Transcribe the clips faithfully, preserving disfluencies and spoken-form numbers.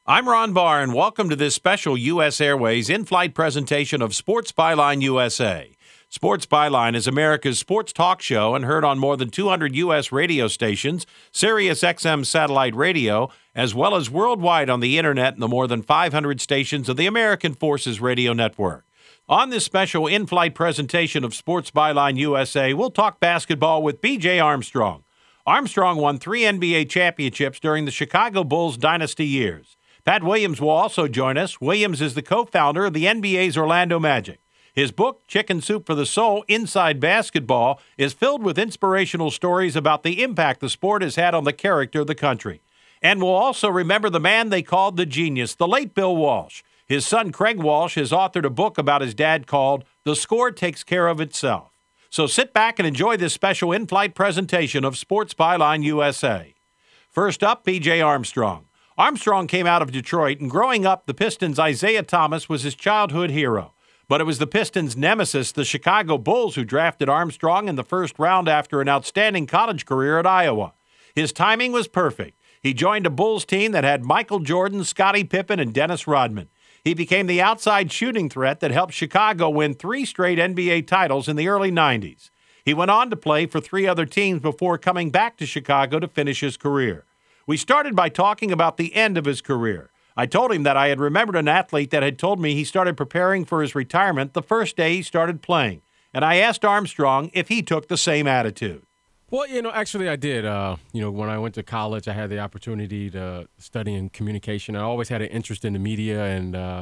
I'm Ron Barr, and welcome to this special U S Airways in-flight presentation of Sports Byline U S A. Sports Byline is America's sports talk show and heard on more than two hundred U S radio stations, Sirius X M satellite radio, as well as worldwide on the internet and the more than five hundred stations of the American Forces Radio Network. On this special in-flight presentation of Sports Byline U S A, we'll talk basketball with B J Armstrong. Armstrong won three N B A championships during the Chicago Bulls dynasty years. Pat Williams will also join us. Williams is the co-founder of the N B A's Orlando Magic. His book, Chicken Soup for the Soul, Inside Basketball, is filled with inspirational stories about the impact the sport has had on the character of the country. And we'll also remember the man they called the genius, the late Bill Walsh. His son, Craig Walsh, has authored a book about his dad called The Score Takes Care of Itself. So sit back and enjoy this special in-flight presentation of Sports Byline U S A. First up, B J Armstrong. Armstrong came out of Detroit, and growing up, the Pistons' Isaiah Thomas was his childhood hero. But it was the Pistons' nemesis, the Chicago Bulls, who drafted Armstrong in the first round after an outstanding college career at Iowa. His timing was perfect. He joined a Bulls team that had Michael Jordan, Scottie Pippen, and Dennis Rodman. He became the outside shooting threat that helped Chicago win three straight N B A titles in the early nineties. He went on to play for three other teams before coming back to Chicago to finish his career. We started by talking about the end of his career. I told him that I had remembered an athlete that had told me he started preparing for his retirement the first day he started playing. And I asked Armstrong if he took the same attitude. Well, you know, actually I did. Uh, you know, when I went to college, I had the opportunity to study in communication. I always had an interest in the media. And uh,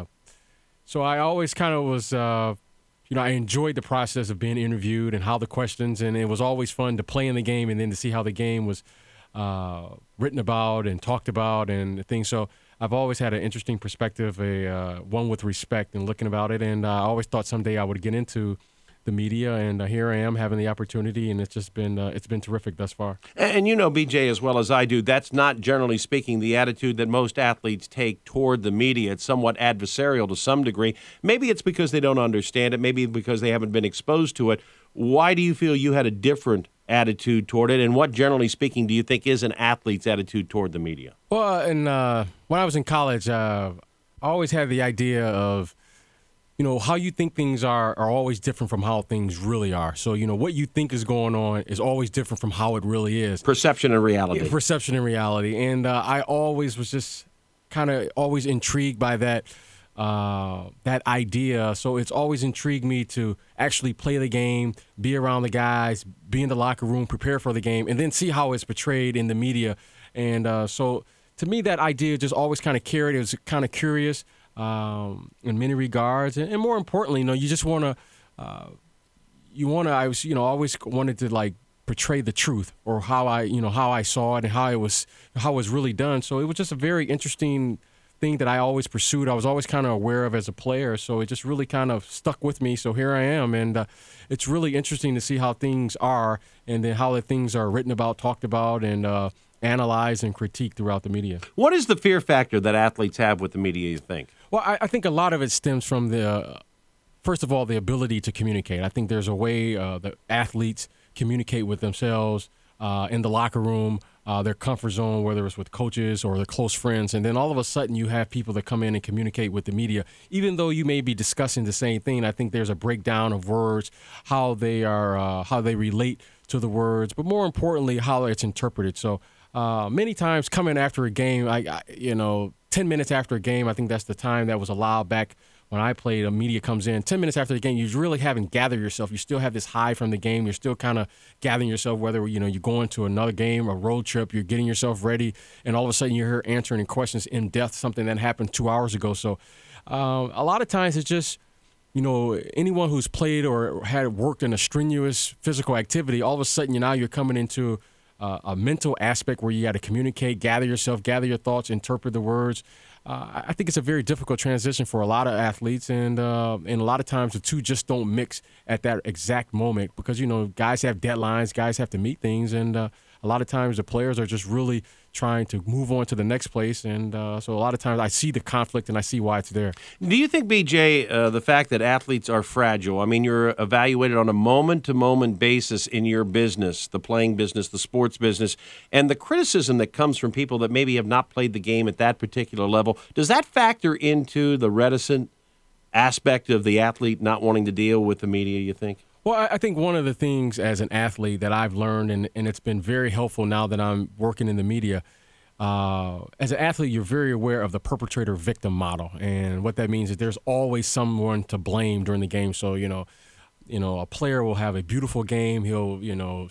so I always kind of was, uh, you know, I enjoyed the process of being interviewed and how the questions, and it was always fun to play in the game and then to see how the game was uh, written about and talked about and things. So I've always had an interesting perspective, a uh, one with respect and looking about it. And uh, I always thought someday I would get into the media, and uh, here I am having the opportunity, and it's just been uh, it's been terrific thus far. And, and you know, B J, as well as I do, that's not generally speaking the attitude that most athletes take toward the media. It's somewhat adversarial to some degree. Maybe it's because they don't understand it. Maybe because they haven't been exposed to it. Why do you feel you had a different attitude toward it, and what, generally speaking, do you think is an athlete's attitude toward the media? Well, and uh, when I was in college, uh, I always had the idea of, you know, how you think things are are always different from how things really are. So, you know, what you think is going on is always different from how it really is. Perception and reality. Yeah, perception and reality. And uh, I always was just kind of always intrigued by that uh, that idea. So it's always intrigued me to actually play the game, be around the guys, be in the locker room, prepare for the game, and then see how it's portrayed in the media. And uh, so to me, that idea just always kind of carried. It was kind of curious. Um, in many regards, and, and more importantly, you know, you just want to, uh, you want to. I was, you know, always wanted to like portray the truth, or how I, you know, how I saw it and how it was, how it was really done. So it was just a very interesting thing that I always pursued. I was always kind of aware of as a player, so it just really kind of stuck with me. So here I am, and uh, it's really interesting to see how things are, and then how the things are written about, talked about, and uh, analyzed and critiqued throughout the media. What is the fear factor that athletes have with the media, you think? Well, I, I think a lot of it stems from the, uh, first of all, the ability to communicate. I think there's a way uh, that athletes communicate with themselves uh, in the locker room, uh, their comfort zone, whether it's with coaches or their close friends. And then all of a sudden you have people that come in and communicate with the media. Even though you may be discussing the same thing, I think there's a breakdown of words, how they are, uh, how they relate to the words, but more importantly, how it's interpreted. So uh, many times coming after a game, I, I you know, ten minutes after a game, I think that's the time that was allowed back when I played. The media comes in ten minutes after the game. You really haven't gathered yourself. You still have this high from the game. You're still kind of gathering yourself, whether, you know, you're going to another game, a road trip, you're getting yourself ready, and all of a sudden you're here answering questions in depth, something that happened two hours ago. So um, a lot of times it's just, you know, anyone who's played or had worked in a strenuous physical activity, all of a sudden you now you're coming into Uh, a mental aspect where you got to communicate, gather yourself, gather your thoughts, interpret the words. Uh, I think it's a very difficult transition for a lot of athletes, and uh, and a lot of times the two just don't mix at that exact moment because, you know, guys have deadlines, guys have to meet things, and uh, a lot of times the players are just really trying to move on to the next place. And uh, so a lot of times I see the conflict and I see why it's there. Do you think, B J, uh, the fact that athletes are fragile, I mean, you're evaluated on a moment-to-moment basis in your business, the playing business, the sports business, and the criticism that comes from people that maybe have not played the game at that particular level, does that factor into the reticent aspect of the athlete not wanting to deal with the media, you think? Well, I I think one of the things as an athlete that I've learned, and, and it's been very helpful now that I'm working in the media, uh, as an athlete, you're very aware of the perpetrator-victim model. And what that means is there's always someone to blame during the game. So, you know, you know, a player will have a beautiful game. He'll, you know,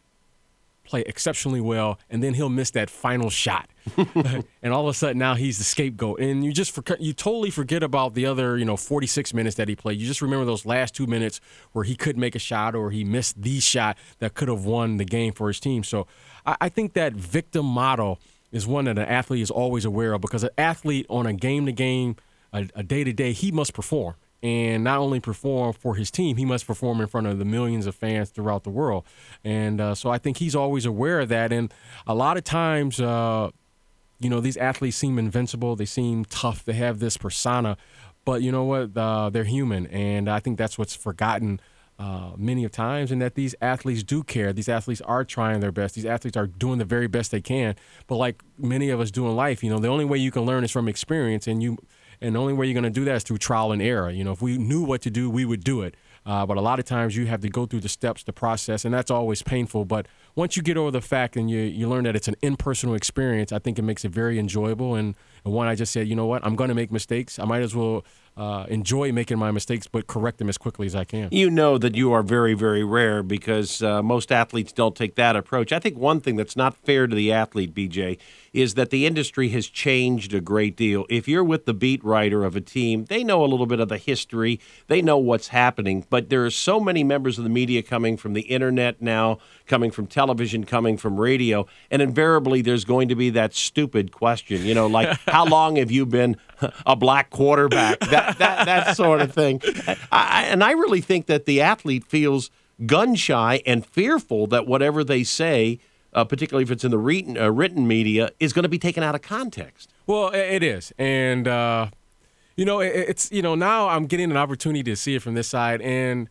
play exceptionally well, and then he'll miss that final shot. And all of a sudden now he's the scapegoat. And you just forget, you totally forget about the other, you know, forty-six minutes that he played. You just remember those last two minutes where he couldn't make a shot or he missed the shot that could have won the game for his team. So I, I think that victim model is one that an athlete is always aware of, because an athlete on a game-to-game, a, a day-to-day, he must perform. And not only perform for his team, he must perform in front of the millions of fans throughout the world. And uh, so I think he's always aware of that. And a lot of times, uh, you know, these athletes seem invincible. They seem tough. They have this persona. But you know what? Uh, they're human. And I think that's what's forgotten uh, many of times, and that these athletes do care. These athletes are trying their best. These athletes are doing the very best they can. But like many of us do in life, you know, the only way you can learn is from experience. And you And the only way you're going to do that is through trial and error. You know, if we knew what to do, we would do it. Uh, but a lot of times you have to go through the steps, the process, and that's always painful. But once you get over the fact and you, you learn that it's an impersonal experience, I think it makes it very enjoyable. And, and one, I just said, you know what, I'm going to make mistakes. I might as well uh, enjoy making my mistakes, but correct them as quickly as I can. You know that you are very, very rare, because uh, most athletes don't take that approach. I think one thing that's not fair to the athlete, B J, is that the industry has changed a great deal. If you're with the beat writer of a team, they know a little bit of the history. They know what's happening. But there are so many members of the media coming from the internet now, coming from television, coming from radio, and invariably there's going to be that stupid question, you know, like, how long have you been a black quarterback? That that, that sort of thing. I, and I really think that the athlete feels gun-shy and fearful that whatever they say, Uh, particularly if it's in the written, uh, written media, is going to be taken out of context. Well, it is. And, uh, you know, it, it's, you know, now I'm getting an opportunity to see it from this side. And,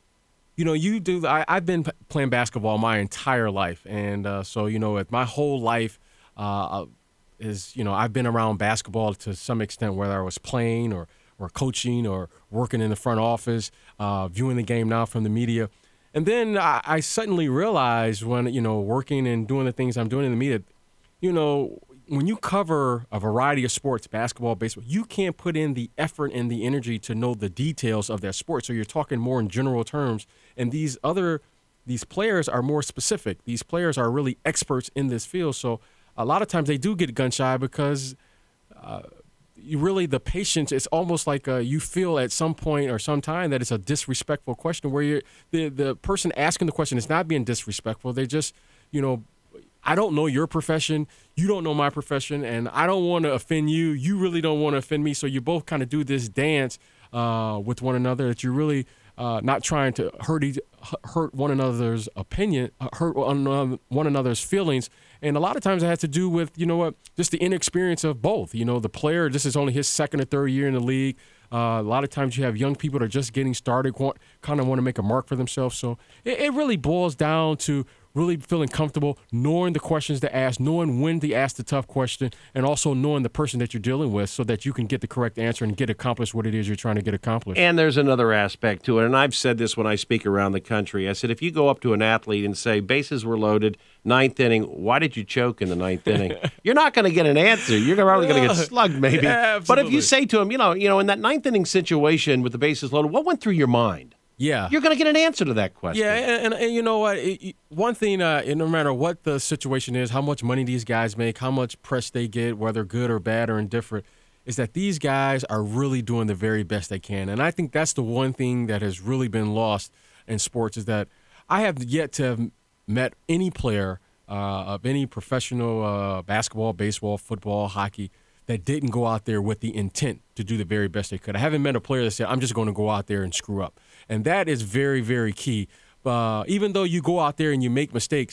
you know, you do, I, I've been p- playing basketball my entire life. And uh, so, you know, my whole life uh, is, you know, I've been around basketball to some extent, whether I was playing or, or coaching or working in the front office, uh, viewing the game now from the media. And then I, I suddenly realized when, you know, working and doing the things I'm doing in the media, you know, when you cover a variety of sports, basketball, baseball, you can't put in the effort and the energy to know the details of that sport. So you're talking more in general terms. And these other, these players are more specific. These players are really experts in this field. So a lot of times they do get gun shy because uh, you really, the patience, it's almost like uh, you feel at some point or some time that it's a disrespectful question where you're, the, the person asking the question is not being disrespectful. They just, you know, I don't know your profession. You don't know my profession. And I don't want to offend you. You really don't want to offend me. So you both kind of do this dance uh, with one another that you're really uh, not trying to hurt each, hurt one another's opinion, hurt one another's feelings. And a lot of times it has to do with, you know what, just the inexperience of both. You know, the player, this is only his second or third year in the league. Uh, a lot of times you have young people that are just getting started, want, kind of want to make a mark for themselves. So it, it really boils down to really feeling comfortable, knowing the questions to ask, knowing when to ask the tough question, and also knowing the person that you're dealing with so that you can get the correct answer and get accomplished what it is you're trying to get accomplished. And there's another aspect to it, and I've said this when I speak around the country. I said, if you go up to an athlete and say, bases were loaded, ninth inning, why did you choke in the ninth inning? You're not going to get an answer. You're probably going to get slugged maybe. Yeah, but if you say to him, you know, you know, in that ninth inning situation with the bases loaded, what went through your mind? Yeah. You're going to get an answer to that question. Yeah, and, and, and you know what? It, it, one thing, uh, no matter what the situation is, how much money these guys make, how much press they get, whether good or bad or indifferent, is that these guys are really doing the very best they can. And I think that's the one thing that has really been lost in sports is that I have yet to have met any player uh, of any professional uh, basketball, baseball, football, hockey that didn't go out there with the intent to do the very best they could. I haven't met a player that said, I'm just going to go out there and screw up. And that is very, very key. Uh, even though you go out there and you make mistakes,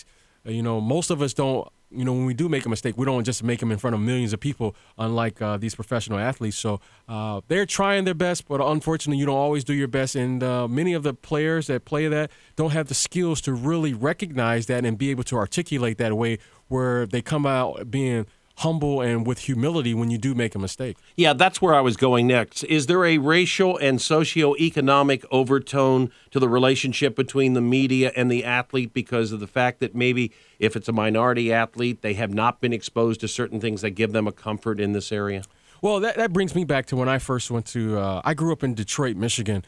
you know, most of us don't, you know, when we do make a mistake, we don't just make them in front of millions of people, unlike uh, these professional athletes. So uh, they're trying their best, but unfortunately, you don't always do your best. And uh, many of the players that play that don't have the skills to really recognize that and be able to articulate that way where they come out being humble and with humility when you do make a mistake. Yeah, that's where I was going next. Is there a racial and socioeconomic overtone to the relationship between the media and the athlete because of the fact that maybe if it's a minority athlete, they have not been exposed to certain things that give them a comfort in this area? Well, that, that brings me back to when I first went to, uh, I grew up in Detroit, Michigan,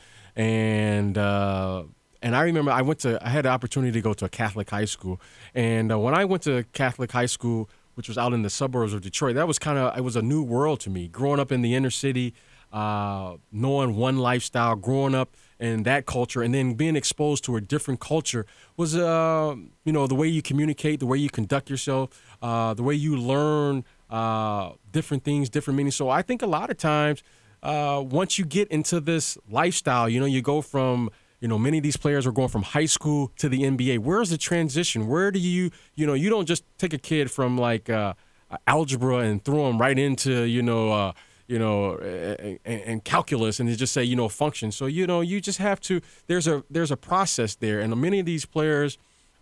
and uh, and I remember I went to, I had the opportunity to go to a Catholic high school, and uh, when I went to Catholic high school, which was out in the suburbs of Detroit, that was kind of, it was a new world to me. Growing up in the inner city, uh, knowing one lifestyle, growing up in that culture, and then being exposed to a different culture was, uh, you know, the way you communicate, the way you conduct yourself, uh, the way you learn uh, different things, different meanings. So I think a lot of times, uh, once you get into this lifestyle, you know, you go from, you know, many of these players are going from high school to the N B A. Where's the transition? Where do you, you know, you don't just take a kid from like uh, algebra and throw him right into, you know, uh, you know, and, and calculus and just say, you know, function. So, you know, you just have to, there's a, there's a process there. And many of these players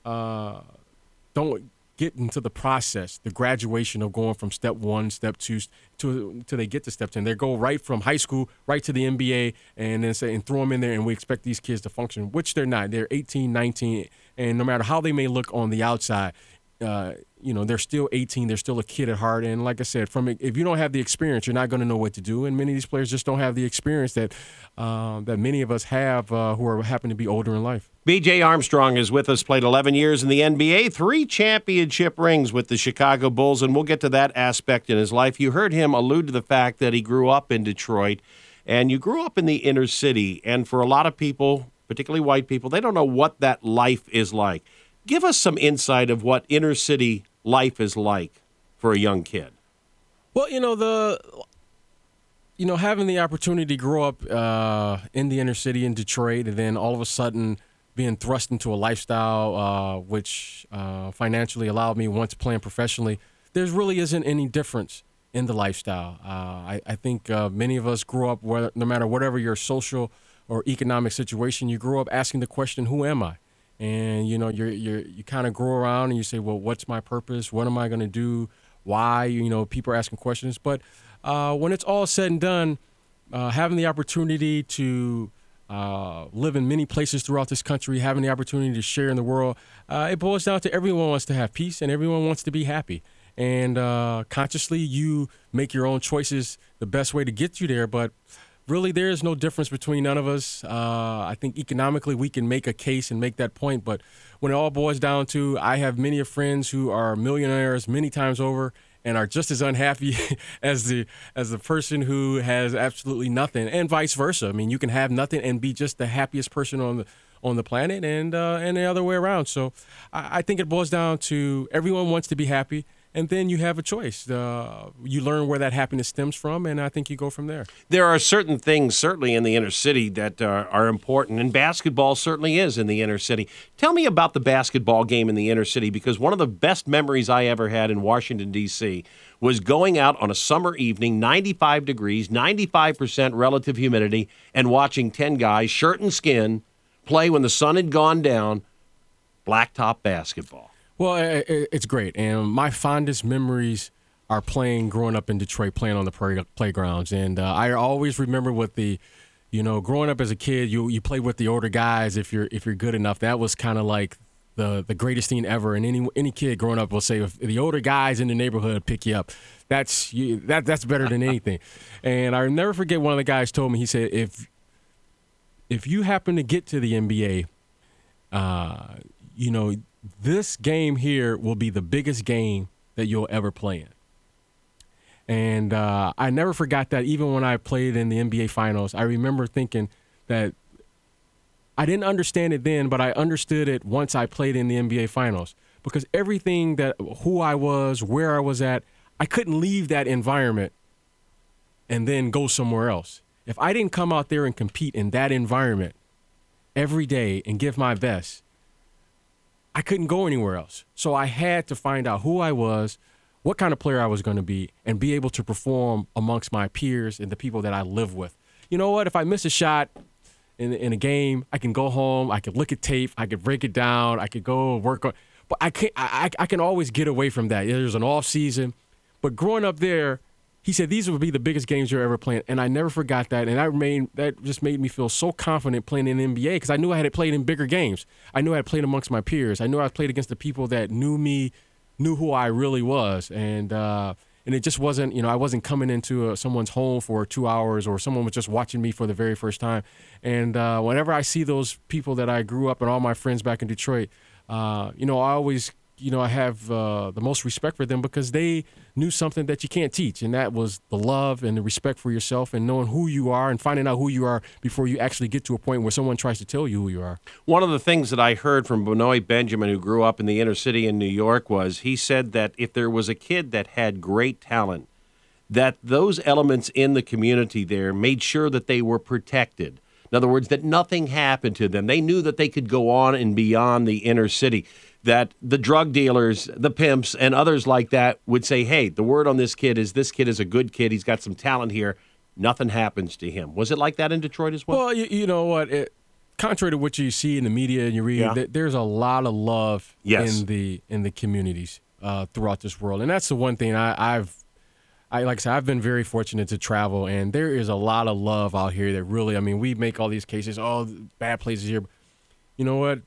uh, don't get into the process, the graduation of going from step one, step two, to until they get to step ten. They go right from high school right to the N B A and then say and throw them in there, and we expect these kids to function, which they're not. They're eighteen, nineteen, and no matter how they may look on the outside, uh, you know, they're still eighteen. They're still a kid at heart. And like I said, from if you don't have the experience, you're not going to know what to do. And many of these players just don't have the experience that um, that many of us have uh, who are happen to be older in life. B J Armstrong is with us, played eleven years in the N B A, three championship rings with the Chicago Bulls, and we'll get to that aspect in his life. You heard him allude to the fact that he grew up in Detroit, and you grew up in the inner city, and for a lot of people, particularly white people, they don't know what that life is like. Give us some insight of what inner city life is like for a young kid. Well, you know, the you know, having the opportunity to grow up uh, in the inner city in Detroit, and then all of a sudden being thrust into a lifestyle uh, which uh, financially allowed me once playing professionally, there really isn't any difference in the lifestyle. Uh, I, I think uh, many of us grew up, whether, no matter whatever your social or economic situation, you grew up asking the question, who am I? And, you know, you're, you're, you kind of grow around and you say, well, what's my purpose? What am I going to do? Why? You know, people are asking questions. But uh, when it's all said and done, uh, having the opportunity to uh, live in many places throughout this country, having the opportunity to share in the world, uh, it boils down to everyone wants to have peace and everyone wants to be happy. And uh, consciously, you make your own choices the best way to get you there. But really, there is no difference between none of us. Uh, I think economically we can make a case and make that point. But when it all boils down to, I have many of friends who are millionaires many times over and are just as unhappy as the as the person who has absolutely nothing, and vice versa. I mean, you can have nothing and be just the happiest person on the on the planet, and uh, and the other way around. So I, I think it boils down to everyone wants to be happy. And then you have a choice. Uh, you learn where that happiness stems from, and I think you go from there. There are certain things, certainly in the inner city, that uh, are important, and basketball certainly is in the inner city. Tell me about the basketball game in the inner city, because one of the best memories I ever had in Washington, D C was going out on a summer evening, ninety-five degrees, ninety-five percent relative humidity, and watching ten guys, shirt and skin, play when the sun had gone down, blacktop basketball. Well, it's great, and my fondest memories are playing, growing up in Detroit, playing on the play, playgrounds. And uh, I always remember with the, you know, growing up as a kid, you you play with the older guys if you're if you're good enough. That was kind of like the the greatest thing ever. And any any kid growing up will say, if the older guys in the neighborhood pick you up, that's you, that that's better than anything. And I never forget, one of the guys told me, he said, if if you happen to get to the N B A, uh, you know, this game here will be the biggest game that you'll ever play in. And uh, I never forgot that. Even when I played in the N B A Finals, I remember thinking that I didn't understand it then, but I understood it once I played in the N B A Finals. Because everything that, who I was, where I was at, I couldn't leave that environment and then go somewhere else. If I didn't come out there and compete in that environment every day and give my best, I couldn't go anywhere else. So I had to find out who I was, what kind of player I was going to be, and be able to perform amongst my peers and the people that I live with. You know what? If I miss a shot in in a game, I can go home. I could look at tape. I could break it down. I could go work on. But I can I I can always get away from that. There's an off season, but growing up there, he said these would be the biggest games you're ever playing, and I never forgot that. And I remained that just made me feel so confident playing in the N B A because I knew I had played in bigger games. I knew I had played amongst my peers. I knew I played against the people that knew me, knew who I really was, and uh, and it just wasn't, you know, I wasn't coming into uh, someone's home for two hours or someone was just watching me for the very first time. And uh, whenever I see those people that I grew up and all my friends back in Detroit, uh, you know, I always, you know, I have uh, the most respect for them because they knew something that you can't teach, and that was the love and the respect for yourself and knowing who you are and finding out who you are before you actually get to a point where someone tries to tell you who you are. One of the things that I heard from Benoit Benjamin, who grew up in the inner city in New York, was he said that if there was a kid that had great talent, that those elements in the community there made sure that they were protected. In other words, that nothing happened to them. They knew that they could go on and beyond the inner city, that the drug dealers, the pimps, and others like that would say, hey, the word on this kid is this kid is a good kid. He's got some talent here. Nothing happens to him. Was it like that in Detroit as well? Well, you, you know what? It, contrary to what you see in the media and you read, Yeah. th- there's a lot of love Yes. in the in the communities uh, throughout this world. And that's the one thing I, I've I like I said, I've been very fortunate to travel, and there is a lot of love out here that really, I mean, we make all these cases, oh, bad places here. You know what?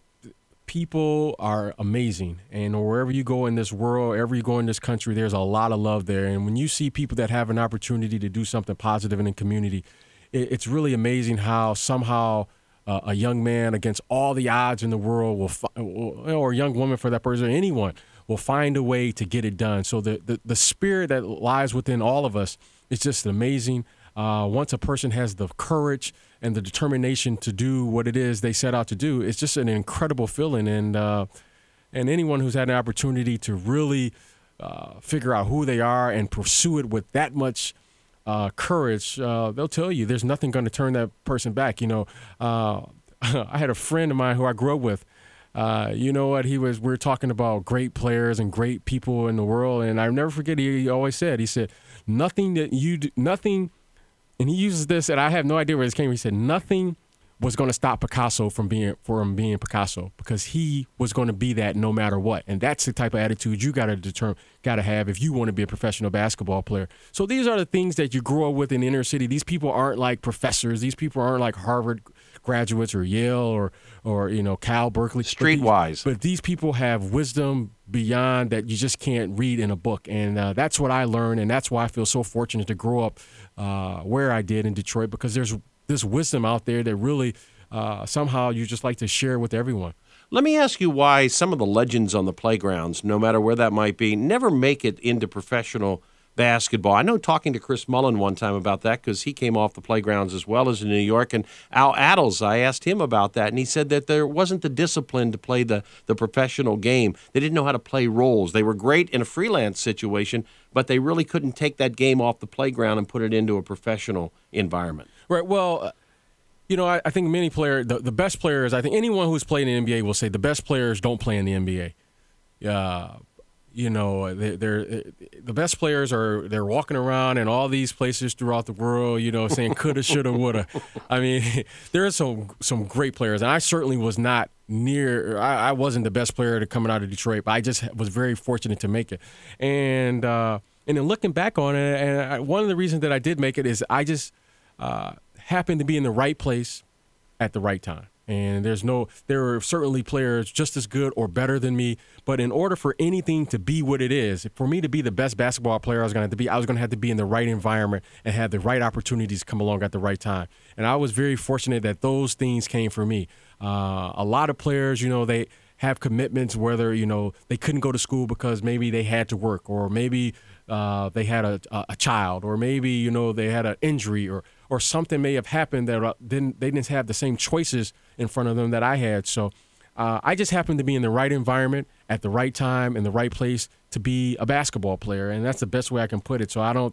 People are amazing, and wherever you go in this world, wherever you go in this country, there's a lot of love there. And when you see people that have an opportunity to do something positive in the community, it, it's really amazing how somehow uh, a young man against all the odds in the world will, fi- or a young woman for that person, anyone, will find a way to get it done. So the, the, the spirit that lies within all of us is just amazing. Uh, once a person has the courage and the determination to do what it is they set out to do, it's just an incredible feeling. And uh, and anyone who's had an opportunity to really uh, figure out who they are and pursue it with that much uh, courage, uh, they'll tell you there's nothing going to turn that person back. You know, uh, I had a friend of mine who I grew up with. Uh, you know what? He was. We were talking about great players and great people in the world, and I never forget. He always said, "He said nothing that you do, nothing." And he uses this, and I have no idea where this came from. He said nothing was going to stop Picasso from being from being Picasso because he was going to be that no matter what. And that's the type of attitude you got to determine, got to have if you want to be a professional basketball player. So these are the things that you grow up with in the inner city. These people aren't like professors. These people aren't like Harvard graduates or Yale or or you know Cal, Berkeley. Streetwise. But, but these people have wisdom beyond that you just can't read in a book. And uh, that's what I learned, and that's why I feel so fortunate to grow up uh, where I did in Detroit, because there's this wisdom out there that really uh, somehow you just like to share with everyone. Let me ask you why some of the legends on the playgrounds, no matter where that might be, never make it into professional basketball. I know talking to Chris Mullin one time about that because he came off the playgrounds as well as in New York. And Al Adels, I asked him about that, and he said that there wasn't the discipline to play the, the professional game. They didn't know how to play roles. They were great in a freelance situation, but they really couldn't take that game off the playground and put it into a professional environment. Right. Well, uh, you know, I, I think many players, the, the best players, I think anyone who's played in the N B A will say the best players don't play in the N B A. Uh, you know, they're, they're the best players are they're walking around in all these places throughout the world, you know, saying coulda, shoulda, woulda. I mean, there are some some great players, and I certainly was not near. I, I wasn't the best player to coming out of Detroit, but I just was very fortunate to make it. And uh, and then looking back on it, and I, one of the reasons that I did make it is I just uh, happened to be in the right place at the right time. And there's no, there are certainly players just as good or better than me. But in order for anything to be what it is, for me to be the best basketball player I was going to have to be, I was going to have to be in the right environment and have the right opportunities come along at the right time. And I was very fortunate that those things came for me. Uh, a lot of players, you know, they have commitments, whether, you know, they couldn't go to school because maybe they had to work, or maybe uh, they had a, a child, or maybe, you know, they had an injury, or or something may have happened that uh, didn't they didn't have the same choices in front of them that I had. So uh, I just happened to be in the right environment at the right time in the right place to be a basketball player, and that's the best way I can put it. So I don't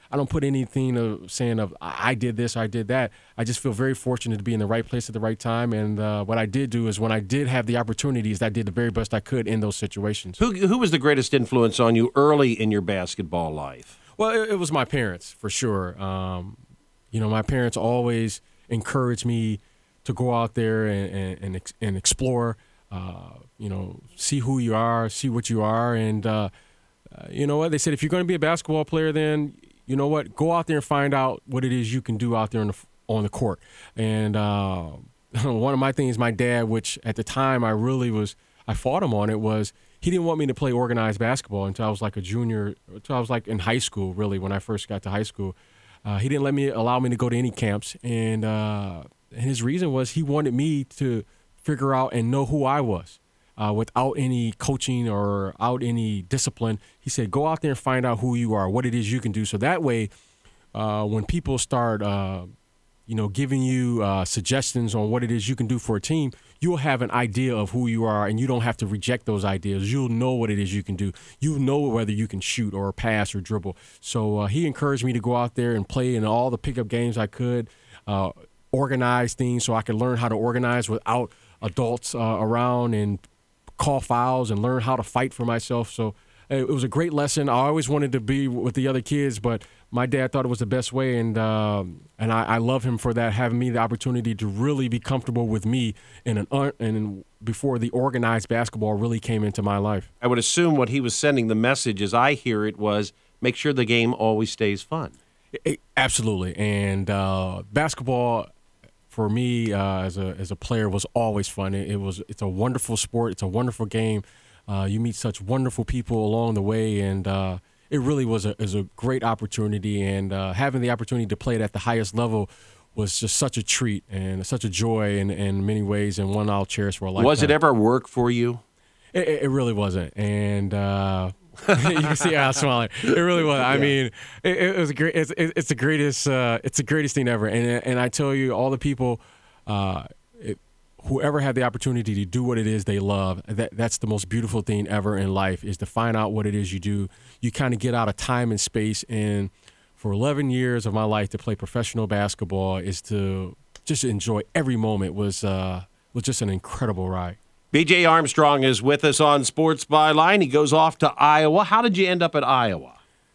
I don't put anything of saying of I did this, I did that. I just feel very fortunate to be in the right place at the right time. And uh, what I did do is when I did have the opportunities, I did the very best I could in those situations. Who who was the greatest influence on you early in your basketball life? Well, it, it was my parents for sure. Um, you know, my parents always encouraged me to go out there and and, and, ex- and explore. Uh, you know, see who you are, see what you are, and uh, uh, you know what they said. If you're going to be a basketball player, then you know what, go out there and find out what it is you can do out there on the on the court. And uh, one of my things, my dad, which at the time I really was, I fought him on it, was he didn't want me to play organized basketball until I was like a junior, until I was like in high school, really, when I first got to high school. Uh, he didn't let me allow me to go to any camps, and uh, and his reason was he wanted me to figure out and know who I was uh, without any coaching or out any discipline. He said, go out there and find out who you are, what it is you can do. So that way, uh, when people start, uh, you know, giving you uh, suggestions on what it is you can do for a team, you'll have an idea of who you are, and you don't have to reject those ideas. You'll know what it is you can do. You know whether you can shoot or pass or dribble. So uh, he encouraged me to go out there and play in all the pickup games I could, uh, organize things so I could learn how to organize without adults uh, around, and call fouls and learn how to fight for myself. So it was a great lesson. I always wanted to be with the other kids, but my dad thought it was the best way, and uh, and I, I love him for that, having me the opportunity to really be comfortable with me in an un- and before the organized basketball really came into my life. I would assume what he was sending the message, as I hear it, was make sure the game always stays fun. It, it, absolutely, and uh, basketball, for me, uh, as a as a player, was always fun. It, it was it's a wonderful sport. It's a wonderful game. Uh, you meet such wonderful people along the way, and uh, it really was a is a great opportunity. And uh, having the opportunity to play it at the highest level was just such a treat and such a joy in, in many ways, and one I'll cherish for a lifetime. Was it ever work for you? It, it really wasn't, and. Uh, you can see how I'm smiling. It really was. I yeah. mean, it, it was a great. It's, it's the greatest. Uh, it's the greatest thing ever. And and I tell you, all the people, uh, it, whoever had the opportunity to do what it is they love, that that's the most beautiful thing ever in life, is to find out what it is you do. You kind of get out of time and space. And for eleven years of my life, to play professional basketball is to just enjoy every moment. Was uh, was just an incredible ride. B J Armstrong is with us on Sports Byline. He goes off to Iowa. How did you end up at Iowa?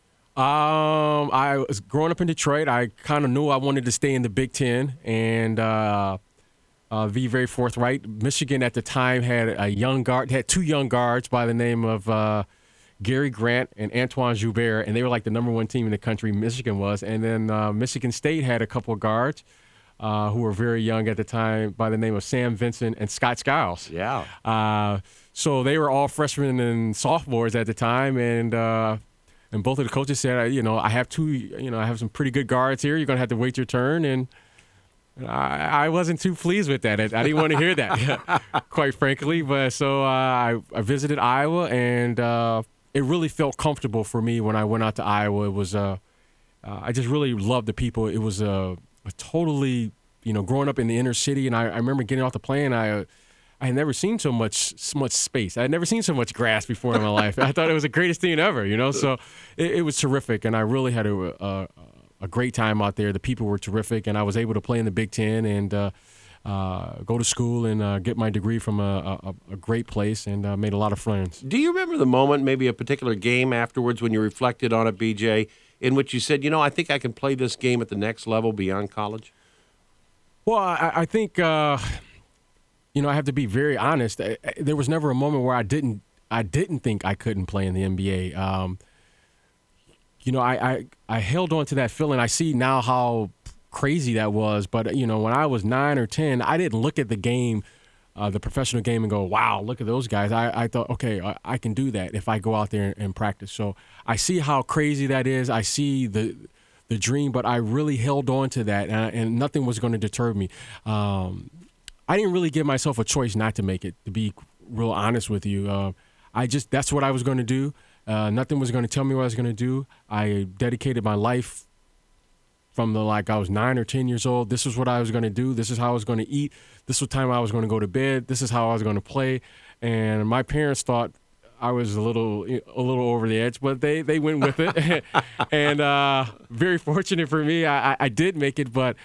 Um, I was growing up in Detroit. I kind of knew I wanted to stay in the Big Ten, and uh, uh, be very forthright. Michigan at the time had a young guard, had two young guards by the name of uh, Gary Grant and Antoine Joubert, and they were like the number one team in the country. Michigan was, and then uh, Michigan State had a couple of guards. Uh, who were very young at the time, by the name of Sam Vincent and Scott Skiles. Yeah. Uh, so they were all freshmen and sophomores at the time, and uh, and both of the coaches said, you know, I have two, you know, I have some pretty good guards here. You're going to have to wait your turn, and I, I wasn't too pleased with that. I, I didn't want to hear that, quite frankly. But so uh, I, I visited Iowa, and uh, it really felt comfortable for me when I went out to Iowa. It was, uh, uh, I just really loved the people. It was a uh, totally, you know, growing up in the inner city, and I, I remember getting off the plane. I, uh, I had never seen so much, so much space. I had never seen so much grass before in my life. I thought it was the greatest thing ever, you know. So it, it was terrific, and I really had a, a, a great time out there. The people were terrific, and I was able to play in the Big Ten and uh, uh, go to school and uh, get my degree from a, a, a great place, and uh, made a lot of friends. Do you remember the moment, maybe a particular game afterwards, when you reflected on it, B J, in which you said, you know, I think I can play this game at the next level beyond college? Well, I, I think, uh, you know, I have to be very honest. I, I, there was never a moment where I didn't I didn't think I couldn't play in the N B A. Um, you know, I, I, I held on to that feeling. I see now how crazy that was. But, you know, when I was nine or ten, I didn't look at the game, uh, the professional game, and go, wow, look at those guys. I, I thought, okay, I, I can do that if I go out there and, and practice. So I see how crazy that is. I see the the dream, but I really held on to that, and, and nothing was going to deter me. Um, I didn't really give myself a choice not to make it, to be real honest with you. Uh, I just, that's what I was going to do. Uh, nothing was going to tell me what I was going to do. I dedicated my life from the, like, I was nine or ten years old. This is what I was going to do. This is how I was going to eat. This was the time I was going to go to bed. This is how I was going to play. And my parents thought I was a little a little over the edge, but they, they went with it, and uh, very fortunate for me, I, I did make it. But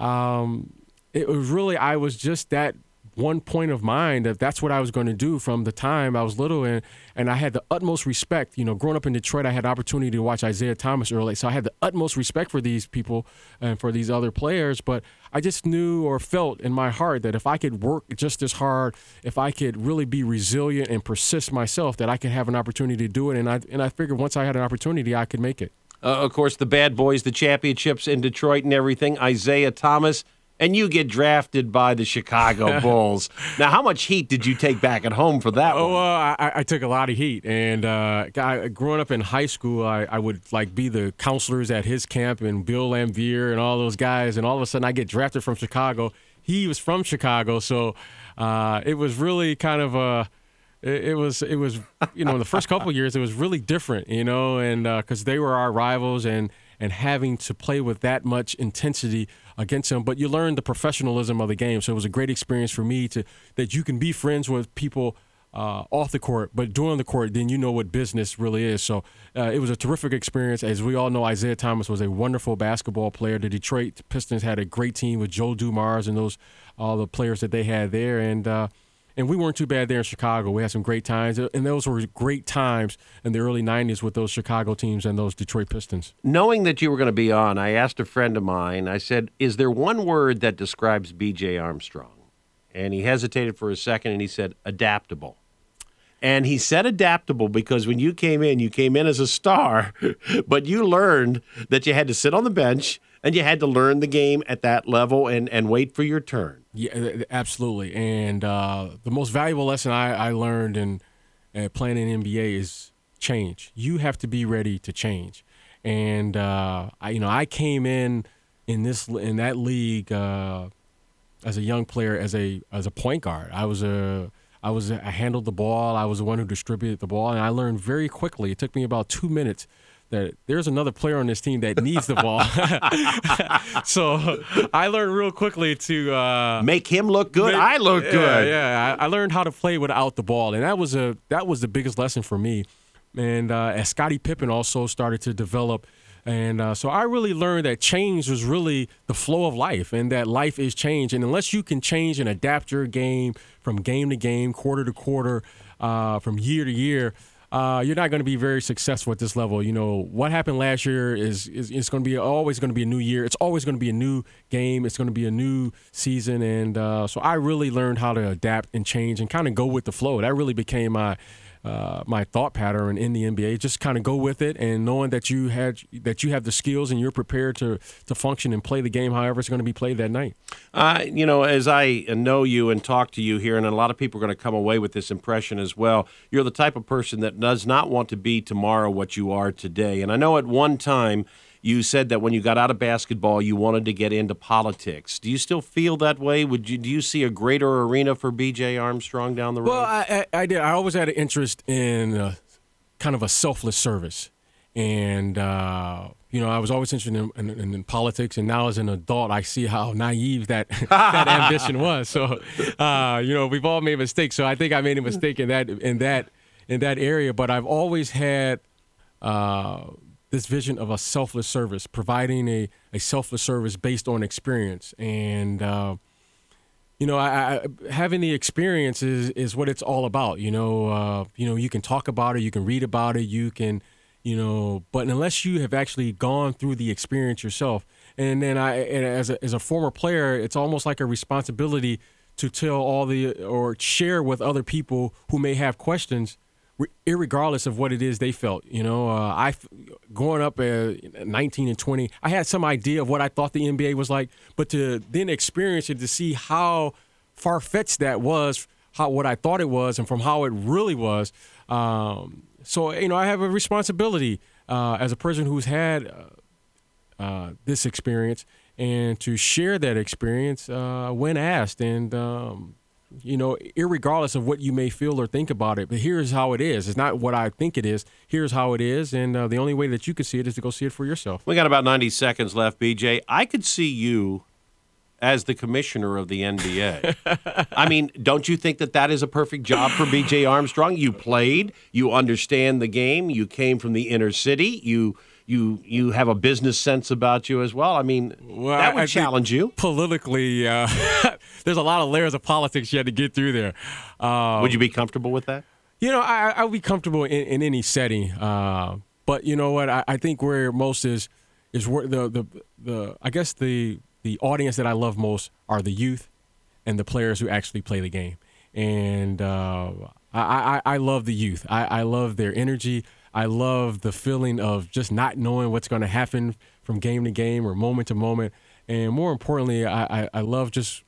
um, it was really I was just that one point of mind that that's what I was going to do from the time I was little, and and I had the utmost respect. You know, growing up in Detroit, I had the opportunity to watch Isaiah Thomas early, so I had the utmost respect for these people and for these other players. But I just knew or felt in my heart that if I could work just as hard, if I could really be resilient and persist myself, that I could have an opportunity to do it. And I and I figured once I had an opportunity, I could make it. Uh, of course, the bad boys, the championships in Detroit and everything. Isaiah Thomas. And you get drafted by the Chicago Bulls. Now, how much heat did you take back at home for that oh, one? Oh, uh, I, I took a lot of heat. And uh, I, growing up in high school, I, I would like be the counselors at his camp and Bill Laimbeer and all those guys. And all of a sudden, I get drafted from Chicago. He was from Chicago, so uh, it was really kind of a. It, it was it was you know the first couple of years it was really different, you know, and because uh, they were our rivals and. and having to play with that much intensity against them. But you learn the professionalism of the game. So it was a great experience for me to that you can be friends with people uh, off the court, but during the court, then you know what business really is. So uh, it was a terrific experience. As we all know, Isaiah Thomas was a wonderful basketball player. The Detroit Pistons had a great team with Joe Dumars and those all the players that they had there. And uh, And we weren't too bad there in Chicago. We had some great times, and those were great times in the early nineties with those Chicago teams and those Detroit Pistons. Knowing that you were going to be on, I asked a friend of mine, I said, is there one word that describes B J Armstrong? And he hesitated for a second, and he said, adaptable. And he said adaptable because when you came in, you came in as a star, but you learned that you had to sit on the bench and you had to learn the game at that level and, and wait for your turn. Yeah, absolutely. And uh, the most valuable lesson I, I learned in uh, playing in the N B A is change. You have to be ready to change. And uh, I, you know, I came in in this in that league uh, as a young player as a as a point guard. I was a I was I handled the ball. I was the one who distributed the ball, and I learned very quickly. It took me about two minutes that there's another player on this team that needs the ball. So I learned real quickly to uh, make him look good. Make, I look yeah, good. Yeah, I, I learned how to play without the ball, and that was a that was the biggest lesson for me. And uh, as Scottie Pippen also started to develop. And uh, so I really learned that change was really the flow of life, and that life is change. And unless you can change and adapt your game from game to game, quarter to quarter, uh, from year to year, uh, you're not going to be very successful at this level. You know, what happened last year is is it's going to be always going to be a new year. It's always going to be a new game. It's going to be a new season. And uh, so I really learned how to adapt and change and kind of go with the flow. That really became my Uh, my thought pattern in the N B A. Just kind of go with it, and knowing that you had that you have the skills and you're prepared to to function and play the game however it's going to be played that night. Uh, you know, as I know you and talk to you here, and a lot of people are going to come away with this impression as well, you're the type of person that does not want to be tomorrow what you are today. And I know at one time you said that when you got out of basketball, you wanted to get into politics. Do you still feel that way? Would you? Do you see a greater arena for B J Armstrong down the road? Well, I, I, I did. I always had an interest in uh, kind of a selfless service. And, uh, you know, I was always interested in, in, in politics. And now as an adult, I see how naive that that ambition was. So, uh, you know, we've all made mistakes. So I think I made a mistake in that in that, in that area. But I've always had uh, – this vision of a selfless service, providing a, a selfless service based on experience. And, uh, you know, I, I, having the experience is, is what it's all about. You know, uh, you know, you can talk about it, you can read about it, you can, you know, but unless you have actually gone through the experience yourself. And then I, and as a, as a former player, it's almost like a responsibility to tell all the, or share with other people who may have questions, irregardless of what it is they felt. You know, uh, I growing up at nineteen and twenty, I had some idea of what I thought the N B A was like, but to then experience it, to see how far-fetched that was, how what I thought it was, and from how it really was. Um, so, you know, I have a responsibility uh, as a person who's had uh, uh, this experience, and to share that experience uh, when asked. And um, you know, irregardless of what you may feel or think about it, but here's how it is. It's not what I think it is. Here's how it is, and uh, the only way that you can see it is to go see it for yourself. We got about ninety seconds left, B J. I could see you as the commissioner of the N B A. I mean, don't you think that that is a perfect job for B J Armstrong? You played, you understand the game, you came from the inner city, you you you have a business sense about you as well. I mean, well, that would I challenge you. Politically, uh, there's a lot of layers of politics you had to get through there. Um, would you be comfortable with that? You know, I, I would be comfortable in, in any setting. Uh, but you know what? I, I think where most is is where the the the I guess the the audience that I love most are the youth and the players who actually play the game. And uh, I, I I love the youth. I, I love their energy. I love the feeling of just not knowing what's going to happen from game to game or moment to moment. And more importantly, I, I, I love just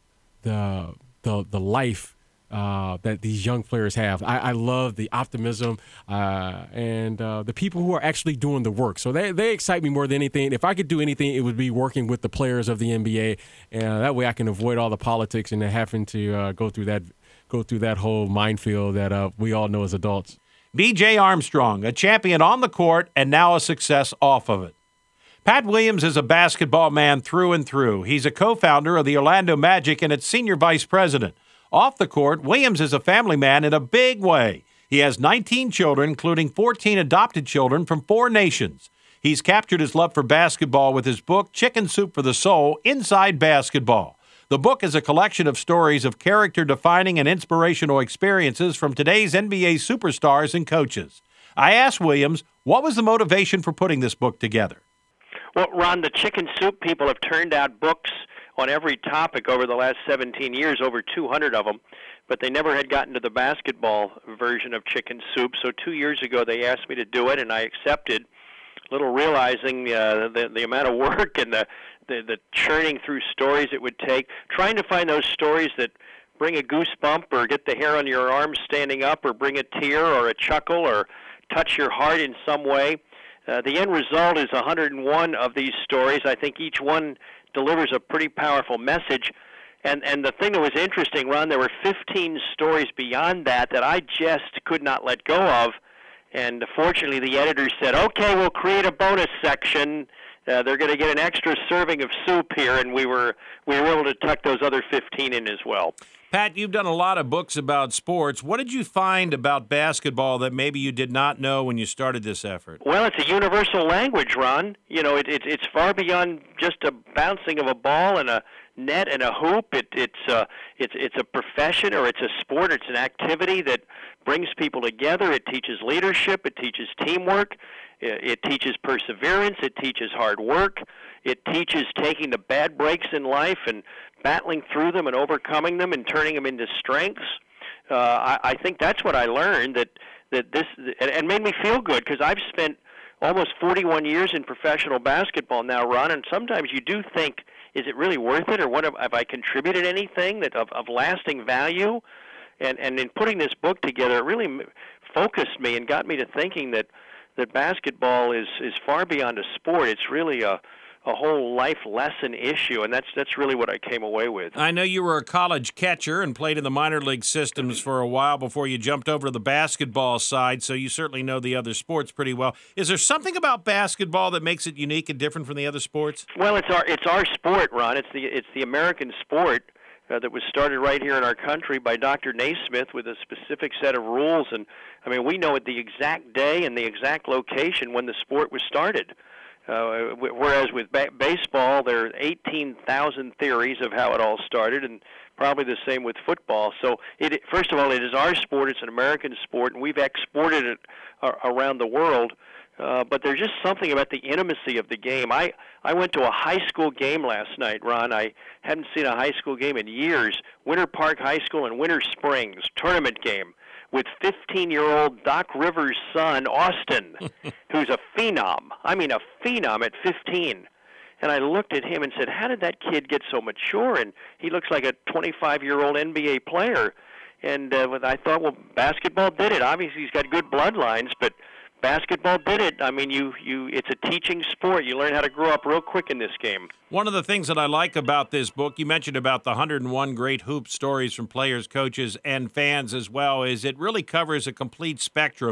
the the the life uh, that these young players have. I, I love the optimism uh, and uh, the people who are actually doing the work. So they, they excite me more than anything. If I could do anything, it would be working with the players of the N B A, and that way I can avoid all the politics and having to uh, go through that go through that whole minefield that uh, we all know as adults. B J Armstrong, a champion on the court and now a success off of it. Pat Williams is a basketball man through and through. He's a co-founder of the Orlando Magic and its senior vice president. Off the court, Williams is a family man in a big way. He has nineteen children, including fourteen adopted children from four nations. He's captured his love for basketball with his book, Chicken Soup for the Soul, Inside Basketball. The book is a collection of stories of character-defining and inspirational experiences from today's N B A superstars and coaches. I asked Williams, what was the motivation for putting this book together? Well, Ron, the Chicken Soup people have turned out books on every topic over the last seventeen years, over two hundred of them, but they never had gotten to the basketball version of Chicken Soup. So two years ago they asked me to do it, and I accepted, little realizing uh, the, the amount of work and the, the, the churning through stories it would take, trying to find those stories that bring a goosebump or get the hair on your arm standing up or bring a tear or a chuckle or touch your heart in some way. Uh, the end result is one hundred one of these stories. I think each one delivers a pretty powerful message. And and the thing that was interesting, Ron, there were fifteen stories beyond that that I just could not let go of. And fortunately, the editors said, okay, we'll create a bonus section. Uh, they're going to get an extra serving of soup here, and we were we were able to tuck those other fifteen in as well. Pat, you've done a lot of books about sports. What did you find about basketball that maybe you did not know when you started this effort? Well, it's a universal language, Ron. You know, it, it, it's far beyond just a bouncing of a ball and a net and a hoop. It, it's uh, it's it's a profession or it's a sport. It's an activity that brings people together. It teaches leadership. It teaches teamwork. It, it teaches perseverance. It teaches hard work. It teaches taking the bad breaks in life and battling through them and overcoming them and turning them into strengths. Uh, I, I think that's what I learned, that that this and, and made me feel good, because I've spent almost forty-one years in professional basketball now, Ron, and sometimes you do think, is it really worth it, or what have, have I contributed anything that of, of lasting value? And and in putting this book together, it really focused me and got me to thinking that that basketball is is far beyond a sport. It's really a a whole life lesson issue, and that's that's really what I came away with. I know you were a college catcher and played in the minor league systems for a while before you jumped over to the basketball side, so you certainly know the other sports pretty well. Is there something about basketball that makes it unique and different from the other sports? Well, it's our it's our sport, Ron. It's the it's the American sport uh, that was started right here in our country by Doctor Naismith with a specific set of rules, and I mean we know at the exact day and the exact location when the sport was started. Uh, whereas with ba- baseball, there are eighteen thousand theories of how it all started, and probably the same with football. So, it, first of all, it is our sport. It's an American sport, and we've exported it uh, around the world. Uh, but there's just something about the intimacy of the game. I, I went to a high school game last night, Ron. I hadn't seen a high school game in years. Winter Park High School in Winter Springs, tournament game, with fifteen-year-old Doc Rivers' son, Austin, who's a phenom. I mean, a phenom at fifteen. And I looked at him and said, how did that kid get so mature? And he looks like a twenty-five-year-old N B A player. And uh, I thought, well, basketball did it. Obviously, he's got good bloodlines, but basketball did it. I mean, you, you, it's a teaching sport. You learn how to grow up real quick in this game. One of the things that I like about this book, you mentioned about the one hundred one great hoop stories from players, coaches, and fans as well, is it really covers a complete spectrum.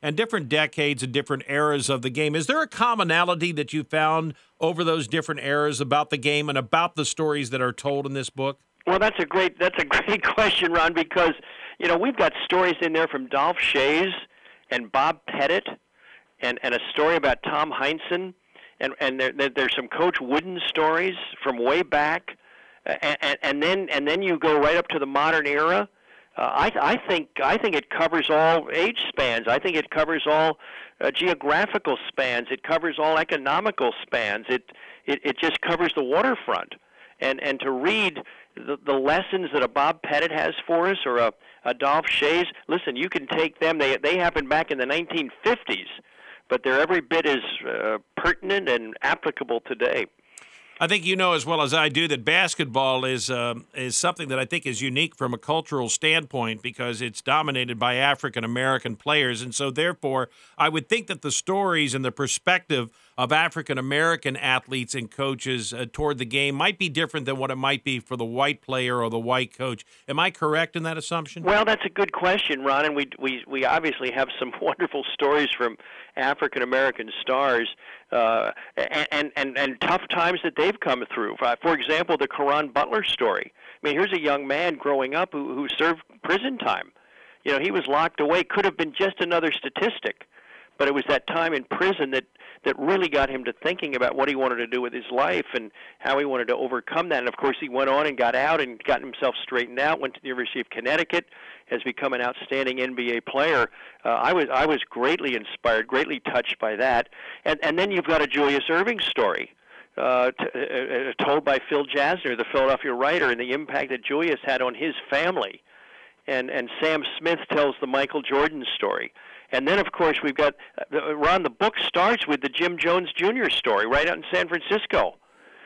and different decades and different eras of the game. Is there a commonality that you found over those different eras about the game and about the stories that are told in this book? Well, that's a great that's a great question, Ron, because you know we've got stories in there from Dolph Schayes and Bob Pettit, and, and a story about Tom Heinsohn, and and there, there, there's some Coach Wooden stories from way back, and, and, and then and then you go right up to the modern era. Uh, I, I think I think it covers all age spans. I think it covers all uh, geographical spans. It covers all economical spans. It it, it just covers the waterfront. And and to read the, the lessons that a Bob Pettit has for us, or a, a Dolph Schayes, listen, you can take them. They they happened back in the nineteen fifties, but they're every bit as uh, pertinent and applicable today. I think you know as well as I do that basketball is um, is something that I think is unique from a cultural standpoint because it's dominated by African American players, and so therefore I would think that the stories and the perspective of African American athletes and coaches uh, toward the game might be different than what it might be for the white player or the white coach. Am I correct in that assumption? Well, that's a good question, Ron, and we we we obviously have some wonderful stories from African American stars uh, and, and and tough times that they've come through. For example, the Caron Butler story. I mean, here's a young man growing up who who served prison time. You know, he was locked away. Could have been just another statistic, but it was that time in prison that that really got him to thinking about what he wanted to do with his life and how he wanted to overcome that. And, of course, he went on and got out and got himself straightened out, went to the University of Connecticut, has become an outstanding N B A player. Uh, I was I was greatly inspired, greatly touched by that. And, and then you've got a Julius Erving story uh, t- uh, told by Phil Jasner, the Philadelphia writer, and the impact that Julius had on his family. And, and Sam Smith tells the Michael Jordan story. And then, of course, we've got, uh, Ron, the book starts with the Jim Jones Junior story right out in San Francisco.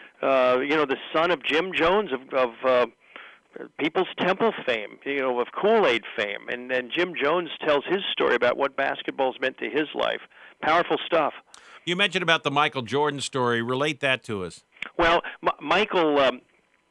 Uh, you know, the son of Jim Jones of, of uh, People's Temple fame, you know, of Kool-Aid fame. And, and Jim Jones tells his story about what basketball's meant to his life. Powerful stuff. You mentioned about the Michael Jordan story. Relate that to us. Well, M- Michael... Um,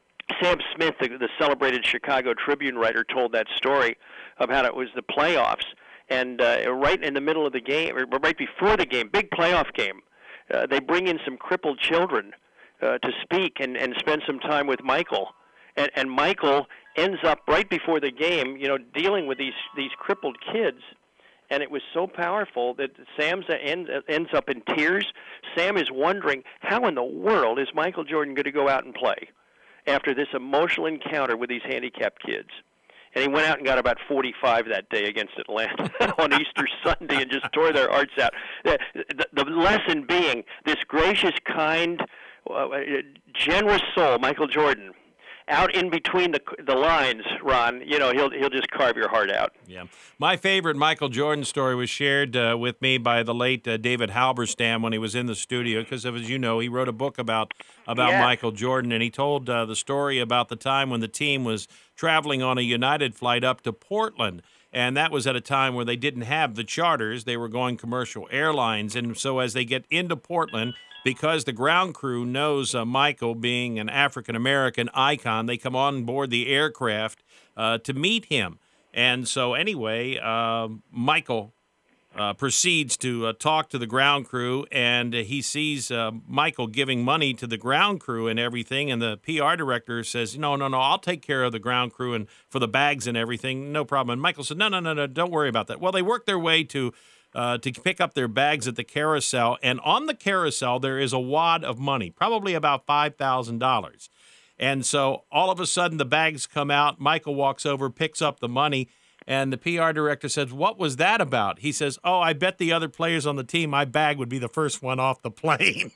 Sam Smith, the, the celebrated Chicago Tribune writer, told that story about it was the playoffs. And uh, right in the middle of the game, or right before the game, big playoff game, uh, they bring in some crippled children uh, to speak and, and spend some time with Michael. And, and Michael ends up right before the game, you know, dealing with these, these crippled kids. And it was so powerful that Sam end, ends up in tears. Sam is wondering, how in the world is Michael Jordan going to go out and play after this emotional encounter with these handicapped kids? And he went out and got about forty-five that day against Atlanta on Easter Sunday and just tore their hearts out. The, the, the lesson being this gracious, kind, uh, generous soul, Michael Jordan, out in between the the lines, Ron, you know, he'll he'll just carve your heart out. Yeah. My favorite Michael Jordan story was shared uh, with me by the late uh, David Halberstam when he was in the studio because, as you know, he wrote a book about about yeah. Michael Jordan, and he told uh, the story about the time when the team was traveling on a United flight up to Portland. And that was at a time where they didn't have the charters. They were going commercial airlines. And so as they get into Portland, because the ground crew knows uh, Michael being an African-American icon, they come on board the aircraft uh, to meet him. And so anyway, uh, Michael uh, proceeds to uh, talk to the ground crew, and uh, he sees uh, Michael giving money to the ground crew and everything, and the P R director says, no, no, no, I'll take care of the ground crew and for the bags and everything, no problem. And Michael said, no, no, no, no, don't worry about that. Well, they work their way to Uh, to pick up their bags at the carousel. And on the carousel, there is a wad of money, probably about five thousand dollars. And so all of a sudden, the bags come out. Michael walks over, picks up the money, and the P R director says, what was that about? He says, oh, I bet the other players on the team, my bag would be the first one off the plane.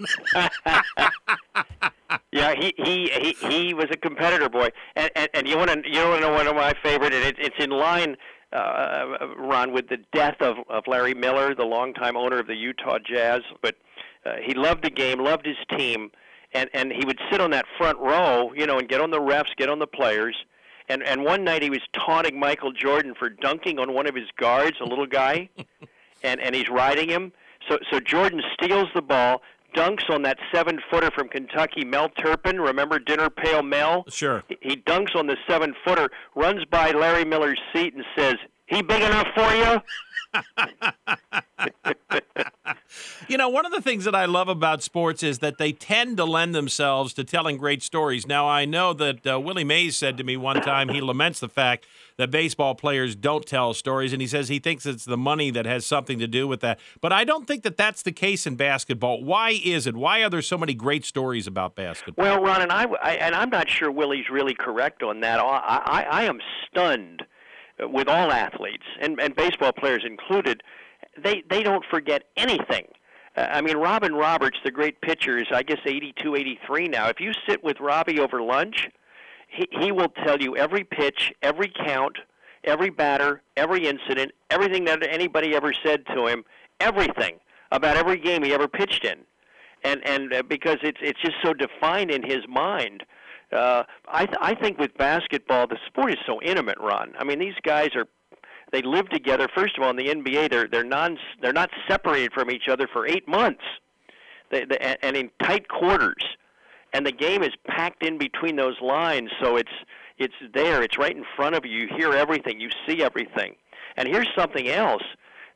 Yeah, he, he he he was a competitor, boy. And and, and you want to you want to know one of my favorite, and it, it's in line, uh, Ron, with the death of, of Larry Miller, the longtime owner of the Utah Jazz. But uh, he loved the game, loved his team, and, and he would sit on that front row, you know, and get on the refs, get on the players. And and one night he was taunting Michael Jordan for dunking on one of his guards, a little guy, and, and he's riding him. So so Jordan steals the ball, dunks on that seven-footer from Kentucky, Mel Turpin. Remember Dinner Pail Mel? Sure. He, he dunks on the seven-footer, runs by Larry Miller's seat and says, he big enough for you? You know, one of the things that I love about sports is that they tend to lend themselves to telling great stories. Now, I know that uh, Willie Mays said to me one time he laments the fact that baseball players don't tell stories, and he says he thinks it's the money that has something to do with that. But I don't think that that's the case in basketball. Why is it? Why are there so many great stories about basketball? Well, Ron, and, I, I, and I'm not sure Willie's really correct on that. I, I, I am stunned with all athletes, and, and baseball players included. They, they don't forget anything. Uh, I mean, Robin Roberts, the great pitcher, is, I guess, eighty-two, eighty-three now. If you sit with Robbie over lunch, he, he will tell you every pitch, every count, every batter, every incident, everything that anybody ever said to him, everything about every game he ever pitched in. And and uh, because it's it's just so defined in his mind. Uh, I th- I think with basketball, the sport is so intimate, Ron. I mean, these guys are they live together. First of all, in the N B A, they're they're non they're not separated from each other for eight months, they, they, and in tight quarters. And the game is packed in between those lines, so it's it's there. It's right in front of you. You hear everything. You see everything. And here's something else.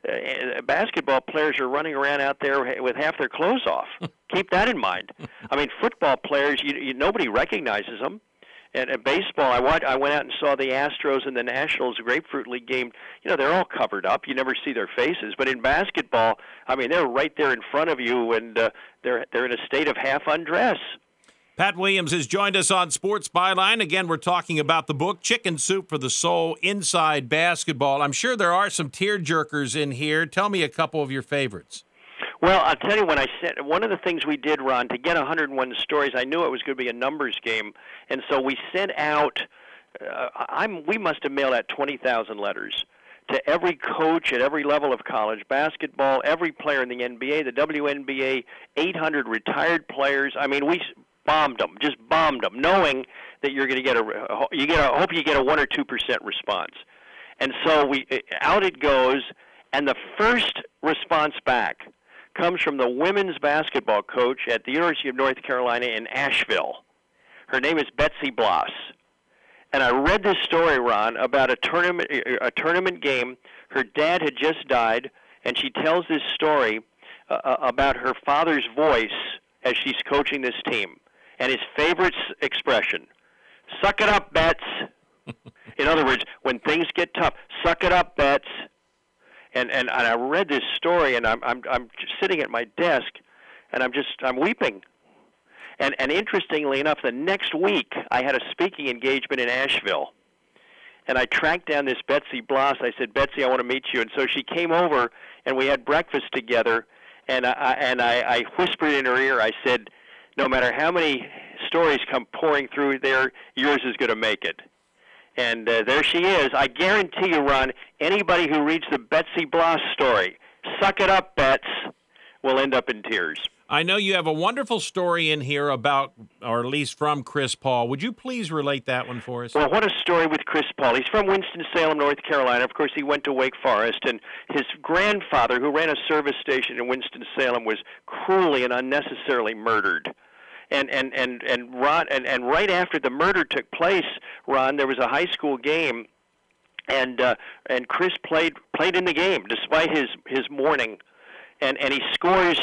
Uh, basketball players are running around out there with half their clothes off. Keep that in mind. I mean, football players, you, you, nobody recognizes them. And uh, baseball, I, watched, I went out and saw the Astros and the Nationals Grapefruit League game. You know, they're all covered up. You never see their faces. But in basketball, I mean, they're right there in front of you, and uh, they're they're in a state of half undress. Pat Williams has joined us on Sports Byline. Again, we're talking about the book, Chicken Soup for the Soul, Inside Basketball. I'm sure there are some tear-jerkers in here. Tell me a couple of your favorites. Well, I'll tell you, when I sent, one of the things we did, Ron, to get one hundred one stories, I knew it was going to be a numbers game, and so we sent out, uh, I'm, we must have mailed out twenty thousand letters to every coach at every level of college basketball, every player in the N B A, the W N B A, eight hundred retired players. I mean, we bombed them, just bombed them, knowing that you're going to get a, you get a, hope you get a one or two percent response. And so we out it goes, and the first response back comes from the women's basketball coach at the University of North Carolina in Asheville. Her name is Betsy Bloss. And I read this story, Ron, about a tournament a tournament game. Her dad had just died, and she tells this story uh, about her father's voice as she's coaching this team. And his favorite expression, suck it up, Bets. In other words, when things get tough, suck it up, Bets. And, and and I read this story, and I'm I'm I'm just sitting at my desk, and I'm just I'm weeping. And and interestingly enough, the next week I had a speaking engagement in Asheville, and I tracked down this Betsy Bloss. I said, Betsy, I want to meet you. And so she came over, and we had breakfast together. And I and I, I whispered in her ear. I said, no matter how many stories come pouring through there, yours is going to make it. And uh, there she is. I guarantee you, Ron, anybody who reads the Betsy Bloss story, suck it up, Bets, will end up in tears. I know you have a wonderful story in here about, or at least from Chris Paul. Would you please relate that one for us? Well, what a story with Chris Paul. He's from Winston-Salem, North Carolina. Of course, he went to Wake Forest, and his grandfather, who ran a service station in Winston-Salem, was cruelly and unnecessarily murdered. And and and and Ron and, and right after the murder took place, Ron, there was a high school game, and uh, and Chris played played in the game despite his, his mourning, and and he scores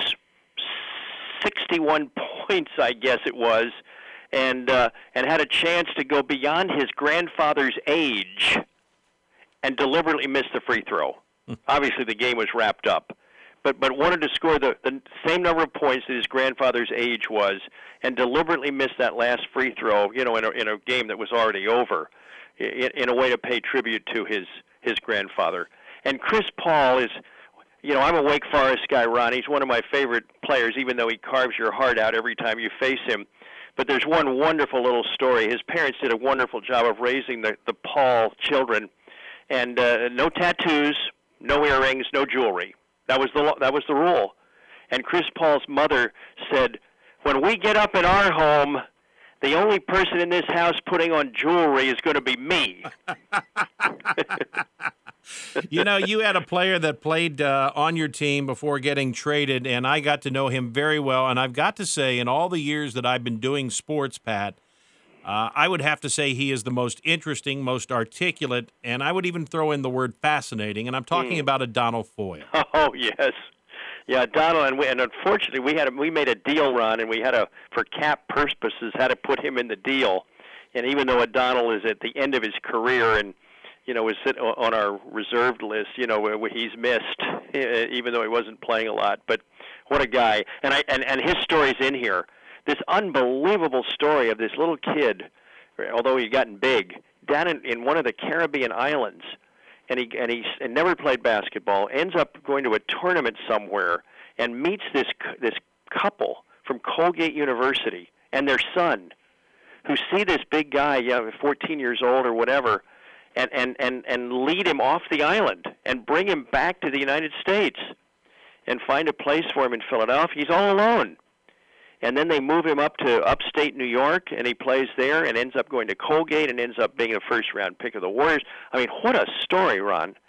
sixty-one points, I guess it was, and uh, and had a chance to go beyond his grandfather's age, and deliberately missed the free throw. Obviously, the game was wrapped up. But but wanted to score the, the same number of points that his grandfather's age was, and deliberately missed that last free throw, you know, in a, in a game that was already over, in, in a way to pay tribute to his, his grandfather. And Chris Paul is, you know, I'm a Wake Forest guy, Ron. He's one of my favorite players, even though he carves your heart out every time you face him. But there's one wonderful little story. His parents did a wonderful job of raising the, the Paul children, and uh, no tattoos, no earrings, no jewelry. That was the that was the rule. And Chris Paul's mother said, when we get up in our home, the only person in this house putting on jewelry is going to be me. You know, you had a player that played uh, on your team before getting traded, and I got to know him very well. And I've got to say, in all the years that I've been doing sports, Pat, Uh, I would have to say he is the most interesting, most articulate, and I would even throw in the word fascinating, and I'm talking Mm. about a Donald Foyle. Oh, yes. Yeah, Donald, and, we, and unfortunately, we had a, we made a deal run, and we had a, for cap purposes, had to put him in the deal. And even though Donald is at the end of his career and, you know, was sit on our reserved list, you know, where he's missed, even though he wasn't playing a lot. But what a guy. And, I, and, and his story's in here. This unbelievable story of this little kid, although he'd gotten big, down in, in one of the Caribbean islands, and he and he and never played basketball, ends up going to a tournament somewhere and meets this this couple from Colgate University and their son, who see this big guy, you know, fourteen years old or whatever, and, and, and, and lead him off the island and bring him back to the United States and find a place for him in Philadelphia. He's all alone. And then they move him up to upstate New York, and he plays there and ends up going to Colgate and ends up being a first-round pick of the Warriors. I mean, what a story, Ron.